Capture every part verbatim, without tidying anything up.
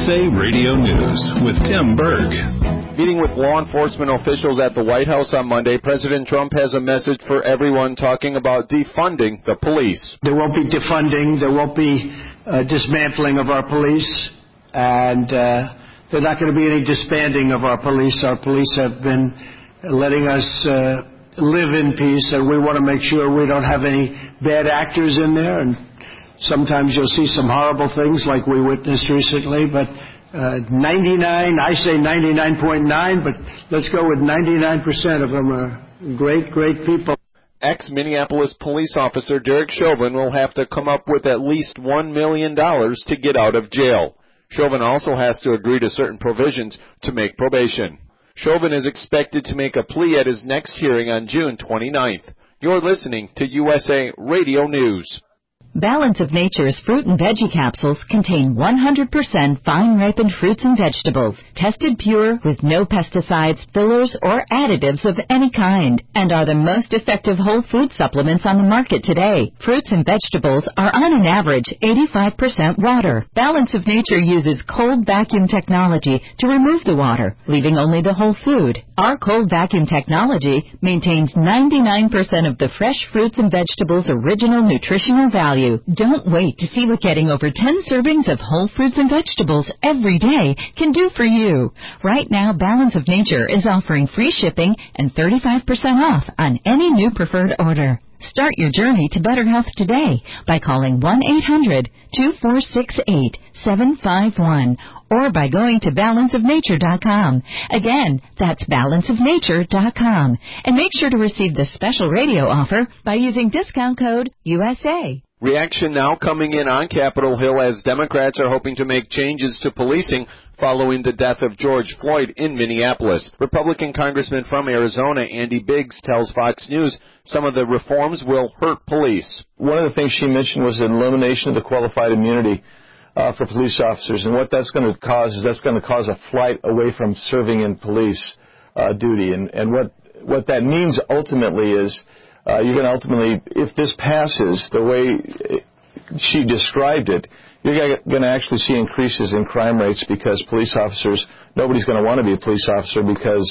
S A Radio News with Tim Berg. Meeting with law enforcement officials at the White House on Monday, President Trump has a message for everyone talking about defunding the police. There won't be defunding. There won't be uh, dismantling of our police. And uh, there's not going to be any disbanding of our police. Our police have been letting us uh, live in peace, and we want to make sure we don't have any bad actors in there. And sometimes you'll see some horrible things like we witnessed recently, but uh, ninety-nine, I say ninety-nine point nine, but let's go with ninety-nine percent of them are great, great people. Ex-Minneapolis police officer Derek Chauvin will have to come up with at least one million dollars to get out of jail. Chauvin also has to agree to certain provisions to make probation. Chauvin is expected to make a plea at his next hearing on June twenty-ninth. You're listening to U S A Radio News. Balance of Nature's fruit and veggie capsules contain one hundred percent fine-ripened fruits and vegetables, tested pure with no pesticides, fillers, or additives of any kind, and are the most effective whole food supplements on the market today. Fruits and vegetables are on an average eighty-five percent water. Balance of Nature uses cold vacuum technology to remove the water, leaving only the whole food. Our cold vacuum technology maintains ninety-nine percent of the fresh fruits and vegetables' original nutritional value. Don't wait to see what getting over ten servings of whole fruits and vegetables every day can do for you. Right now, Balance of Nature is offering free shipping and thirty-five percent off on any new preferred order. Start your journey to better health today by calling one eight hundred two four six eight seven five one or by going to balance of nature dot com. Again, that's balance of nature dot com. And make sure to receive the special radio offer by using discount code U S A. Reaction now coming in on Capitol Hill as Democrats are hoping to make changes to policing following the death of George Floyd in Minneapolis. Republican Congressman from Arizona, Andy Biggs, tells Fox News some of the reforms will hurt police. One of the things she mentioned was the elimination of the qualified immunity uh, for police officers. And what that's going to cause is that's going to cause a flight away from serving in police uh, duty. And, and what, what that means ultimately is Uh, you're going to ultimately, if this passes the way she described it, you're going to actually see increases in crime rates because police officers, nobody's going to want to be a police officer because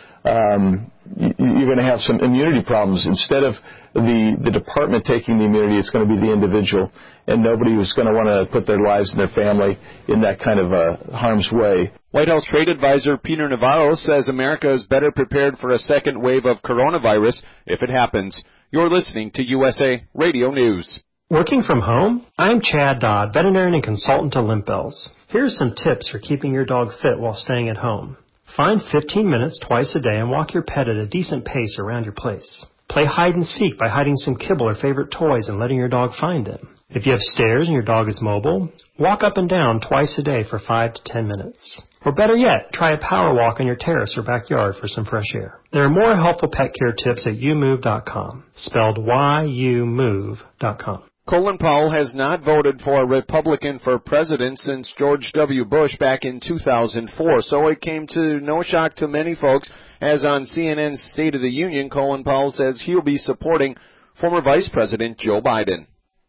um, you're going to have some immunity problems. Instead of the, the department taking the immunity, it's going to be the individual, and nobody was going to want to put their lives and their family in that kind of uh, harm's way. White House Trade Advisor Peter Navarro says America is better prepared for a second wave of coronavirus if it happens. You're listening to U S A Radio News. Working from home? I'm Chad Dodd, veterinarian and consultant to Limp Bells. Here's some tips for keeping your dog fit while staying at home. Find fifteen minutes twice a day and walk your pet at a decent pace around your place. Play hide and seek by hiding some kibble or favorite toys and letting your dog find them. If you have stairs and your dog is mobile, walk up and down twice a day for five to ten minutes. Or better yet, try a power walk on your terrace or backyard for some fresh air. There are more helpful pet care tips at you move dot com, spelled Y U move dot com. Colin Powell has not voted for a Republican for president since George W. Bush back in two thousand four, so it came to no shock to many folks, as on C N N's State of the Union, Colin Powell says he'll be supporting former Vice President Joe Biden.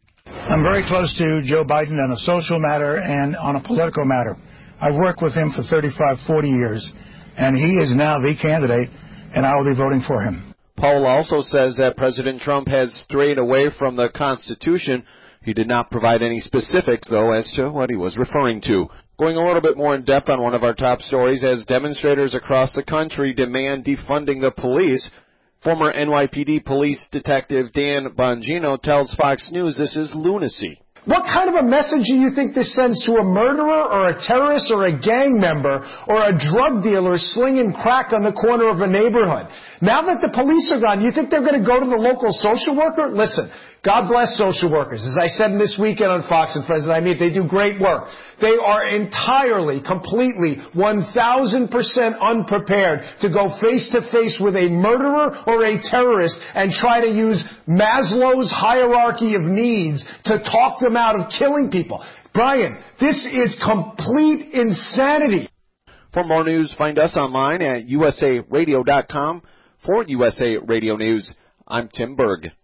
I'm very close to Joe Biden on a social matter and on a political matter. I've worked with him for thirty-five, forty years, and he is now the candidate, and I will be voting for him. Powell also says that President Trump has strayed away from the Constitution. He did not provide any specifics, though, as to what he was referring to. Going a little bit more in depth on one of our top stories, as demonstrators across the country demand defunding the police, former N Y P D police detective Dan Bongino tells Fox News this is lunacy. What kind of a message do you think this sends to a murderer or a terrorist or a gang member or a drug dealer slinging crack on the corner of a neighborhood? Now that the police are gone, you think they're going to go to the local social worker? Listen, God bless social workers. As I said this weekend on Fox and Friends and I Meet, they do great work. They are entirely, completely, one thousand percent unprepared to go face to face with a murderer or a terrorist and try to use Maslow's hierarchy of needs to talk them out of killing people. Brian, this is complete insanity. For more news, find us online at U S A radio dot com. For U S A Radio News, I'm Tim Berg.